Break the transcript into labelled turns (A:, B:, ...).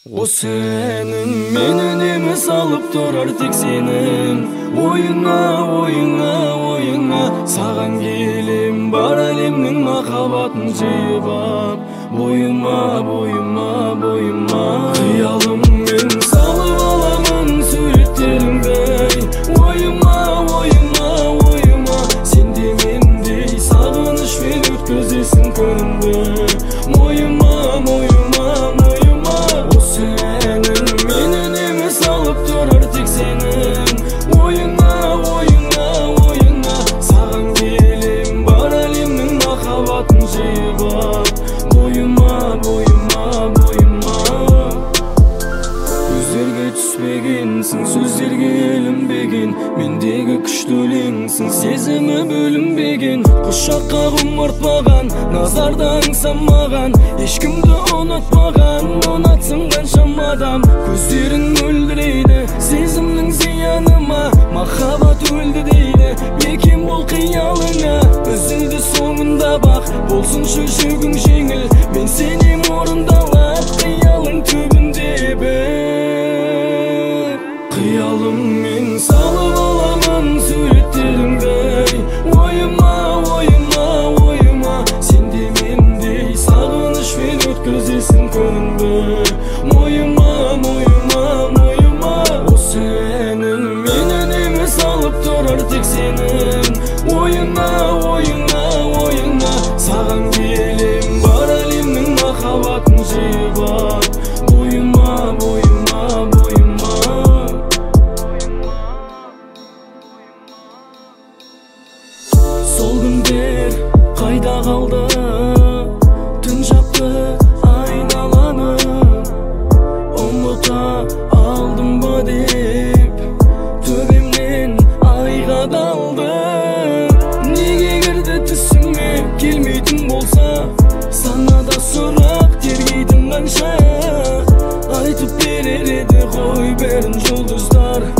A: O senin menен emес алып турар тек сенин oyuna саган келем бар әлемнің махаббатын жыйып ап boyuma кыялыммен салып аламын суреттериңди oyuma сенде мендей сагынычпен өткөзесиң күнүмдү моюма senin menен emес алып турар тек сенин oyuna саган келем бар әлемнің махаббатын жыйып ап boyuma көздөргө түспөгенсиң сөздөргө ілінбеген мендеги күчтүү элеңсиң сезими бөлүнбеген кушакка кумуртпаган назардан саммаган эчкимди унутпаган унатсың канчам адам көздөрүң мөлдүрөйдү сезимдин зыяныма махаббат өлдү дейди бекем бул кыялыңа үзүлдү соңунда бак болсунчу жүгүң жеңил мен сени мурундалап кыялың түбүндө кыялыммен салып аламын суреттериңди oyuma сенде мендей сагынычпен өткөзесиң күнүмдү моюма о сенин менен эмес алып турар тек сенин oyuna саган келем бар әлемнің махаббатын жыйып ап boyuma Сол күндер кайда калды түн жапты айналаны унута алдымбы деп төбемнен айга далдым неге кирди түсүңө келмейтин болса санада сурак тергейтин канча айтып берер эди кой бәрін жұлдыздар